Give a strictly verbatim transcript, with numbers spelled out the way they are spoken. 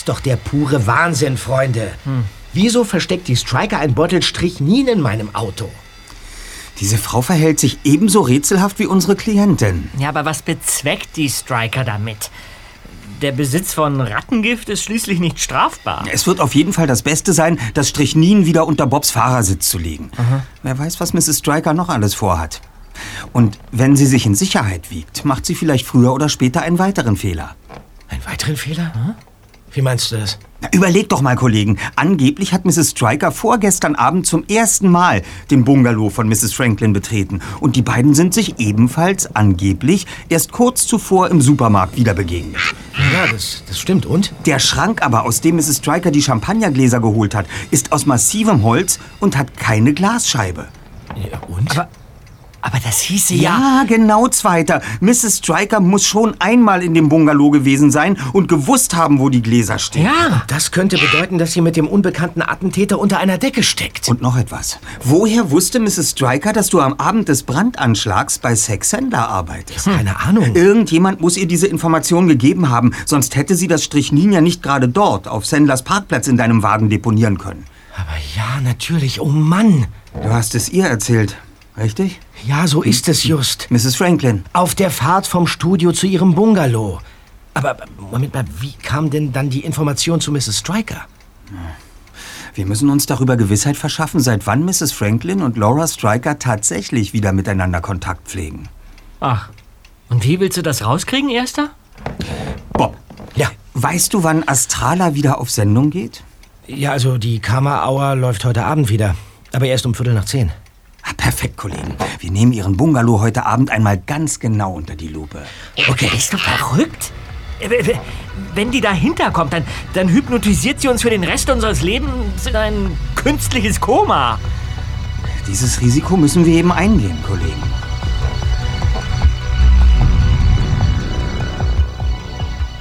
doch der pure Wahnsinn, Freunde. Hm. Wieso versteckt die Striker ein Bottle Strychnin in meinem Auto? Diese Frau verhält sich ebenso rätselhaft wie unsere Klientin. Ja, aber was bezweckt die Striker damit? Der Besitz von Rattengift ist schließlich nicht strafbar. Es wird auf jeden Fall das Beste sein, das Strychnin wieder unter Bobs Fahrersitz zu legen. Aha. Wer weiß, was Misses Striker noch alles vorhat. Und wenn sie sich in Sicherheit wiegt, macht sie vielleicht früher oder später einen weiteren Fehler. Einen weiteren Fehler? Hm? Wie meinst du das? Na, überleg doch mal, Kollegen. Angeblich hat Misses Striker vorgestern Abend zum ersten Mal den Bungalow von Misses Franklin betreten. Und die beiden sind sich ebenfalls angeblich erst kurz zuvor im Supermarkt wieder begegnet. Ja, das, das stimmt. Und? Der Schrank aber, aus dem Misses Striker die Champagnergläser geholt hat, ist aus massivem Holz und hat keine Glasscheibe. Ja, und? Aber... Aber das hieße ja... Ja, genau, Zweiter. Misses Striker muss schon einmal in dem Bungalow gewesen sein und gewusst haben, wo die Gläser stehen. Ja, das könnte bedeuten, dass sie mit dem unbekannten Attentäter unter einer Decke steckt. Und noch etwas. Woher wusste Misses Striker, dass du am Abend des Brandanschlags bei Saxenda arbeitest? Hm. Keine Ahnung. Irgendjemand muss ihr diese Information gegeben haben, sonst hätte sie das Strychnin ja nicht gerade dort, auf Sandlers Parkplatz in deinem Wagen deponieren können. Aber ja, natürlich. Oh Mann. Du hast es ihr erzählt. Richtig? Ja, so ist es just. Misses Franklin. Auf der Fahrt vom Studio zu ihrem Bungalow. Aber, Moment mal, wie kam denn dann die Information zu Misses Striker? Wir müssen uns darüber Gewissheit verschaffen, seit wann Misses Franklin und Laura Striker tatsächlich wieder miteinander Kontakt pflegen. Ach, und wie willst du das rauskriegen, Erster? Bob. Ja. Weißt du, wann Astrala wieder auf Sendung geht? Ja, also die Karma Hour läuft heute Abend wieder. Aber erst um Viertel nach zehn. Ah, perfekt, Kollegen. Wir nehmen Ihren Bungalow heute Abend einmal ganz genau unter die Lupe. Okay. Bist du verrückt? Wenn die dahinter kommt, dann, dann hypnotisiert sie uns für den Rest unseres Lebens in ein künstliches Koma. Dieses Risiko müssen wir eben eingehen, Kollegen.